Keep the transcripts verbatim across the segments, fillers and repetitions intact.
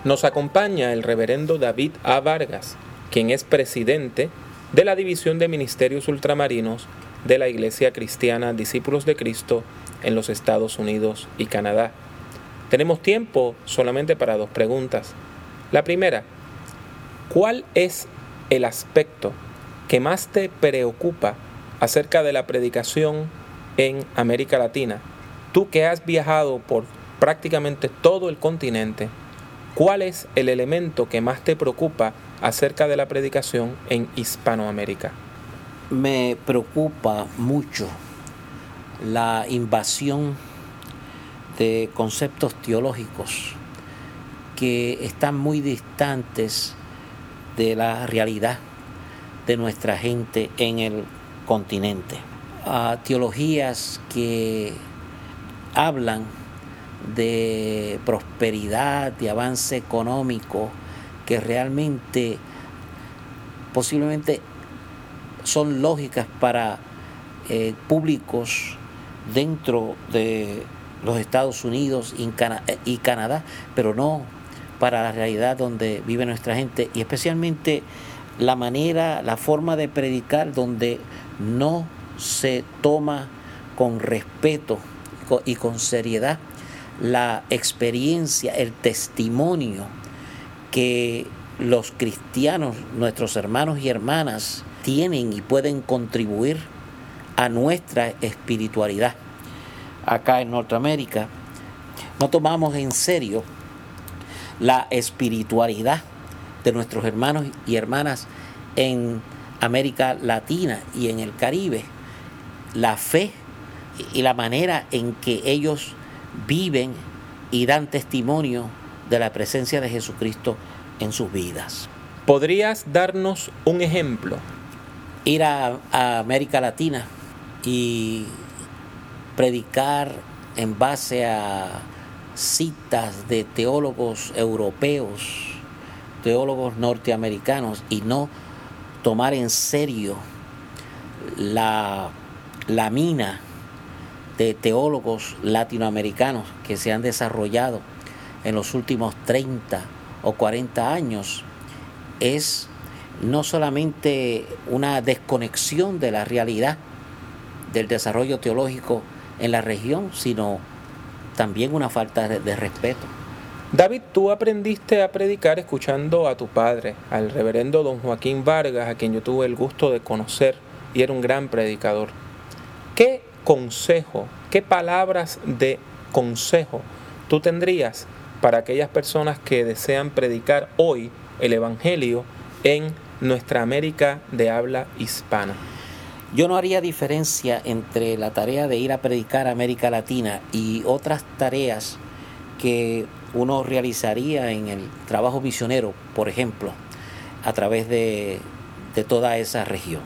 Nos acompaña el reverendo David A. Vargas, quien es presidente de la División de Ministerios Ultramarinos de la Iglesia Cristiana Discípulos de Cristo en los Estados Unidos y Canadá. Tenemos tiempo solamente para dos preguntas. La primera, ¿cuál es el aspecto que más te preocupa acerca de la predicación en América Latina? Tú que has viajado por prácticamente todo el continente, ¿cuál es el elemento que más te preocupa acerca de la predicación en Hispanoamérica? Me preocupa mucho la invasión de conceptos teológicos que están muy distantes de la realidad de nuestra gente en el continente. Uh, teologías que hablan de prosperidad, de avance económico, que realmente posiblemente son lógicas para eh, públicos dentro de los Estados Unidos y, Cana- y Canadá, pero no para la realidad donde vive nuestra gente, y especialmente la manera, la forma de predicar donde no se toma con respeto y con seriedad la experiencia, el testimonio que los cristianos, nuestros hermanos y hermanas, tienen y pueden contribuir a nuestra espiritualidad. Acá en Norteamérica no tomamos en serio la espiritualidad de nuestros hermanos y hermanas en América Latina y en el Caribe, la fe y la manera en que ellos viven y dan testimonio de la presencia de Jesucristo en sus vidas. ¿Podrías darnos un ejemplo? Ir a, a América Latina y predicar en base a citas de teólogos europeos, teólogos norteamericanos, y no tomar en serio la, la mina de teólogos latinoamericanos que se han desarrollado en los últimos treinta o cuarenta años, es no solamente una desconexión de la realidad del desarrollo teológico en la región, sino también una falta de, de respeto. David, tú aprendiste a predicar escuchando a tu padre, al reverendo don Joaquín Vargas, a quien yo tuve el gusto de conocer y era un gran predicador. ¿Qué consejo, qué palabras de consejo tú tendrías para aquellas personas que desean predicar hoy el Evangelio en nuestra América de habla hispana? Yo no haría diferencia entre la tarea de ir a predicar a América Latina y otras tareas que uno realizaría en el trabajo misionero, por ejemplo, a través de, de toda esa región.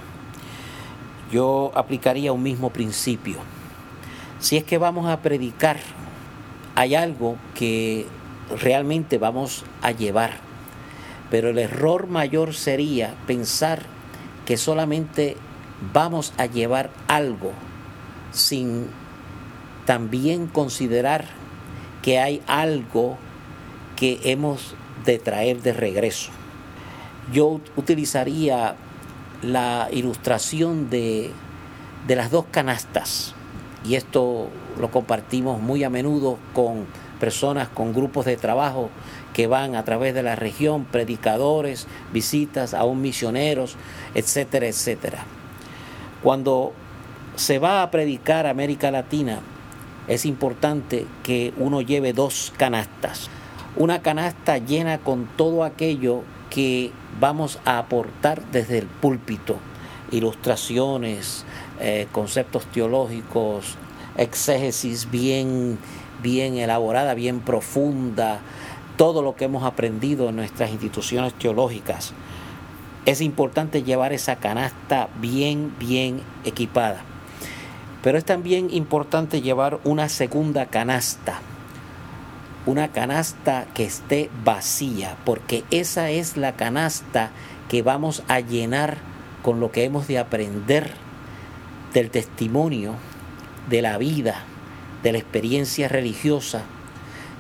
Yo aplicaría un mismo principio. Si es que vamos a predicar, hay algo que realmente vamos a llevar, pero el error mayor sería pensar que solamente vamos a llevar algo sin también considerar que hay algo que hemos de traer de regreso. Yo utilizaría la ilustración de, de las dos canastas, y esto lo compartimos muy a menudo con personas, con grupos de trabajo que van a través de la región, predicadores, visitas, aún misioneros, etcétera, etcétera. Cuando se va a predicar a América Latina, es importante que uno lleve dos canastas. Una canasta llena con todo aquello que vamos a aportar desde el púlpito: ilustraciones, eh, conceptos teológicos, exégesis bien, bien elaborada, bien profunda, todo lo que hemos aprendido en nuestras instituciones teológicas. Es importante llevar esa canasta bien, bien equipada. Pero es también importante llevar una segunda canasta, una canasta que esté vacía, porque esa es la canasta que vamos a llenar con lo que hemos de aprender del testimonio, de la vida, de la experiencia religiosa,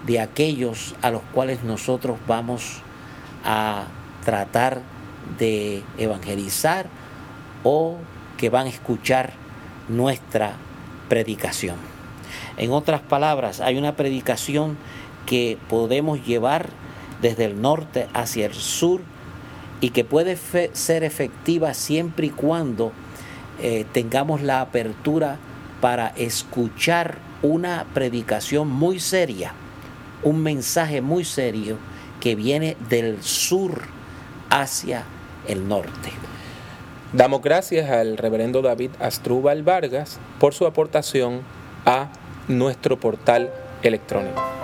de aquellos a los cuales nosotros vamos a tratar de evangelizar o que van a escuchar nuestra predicación. En otras palabras, hay una predicación que podemos llevar desde el norte hacia el sur y que puede fe- ser efectiva siempre y cuando eh, tengamos la apertura para escuchar una predicación muy seria, un mensaje muy serio que viene del sur hacia el norte. Damos gracias al reverendo David Asdrúbal Vargas por su aportación a nuestro portal electrónico.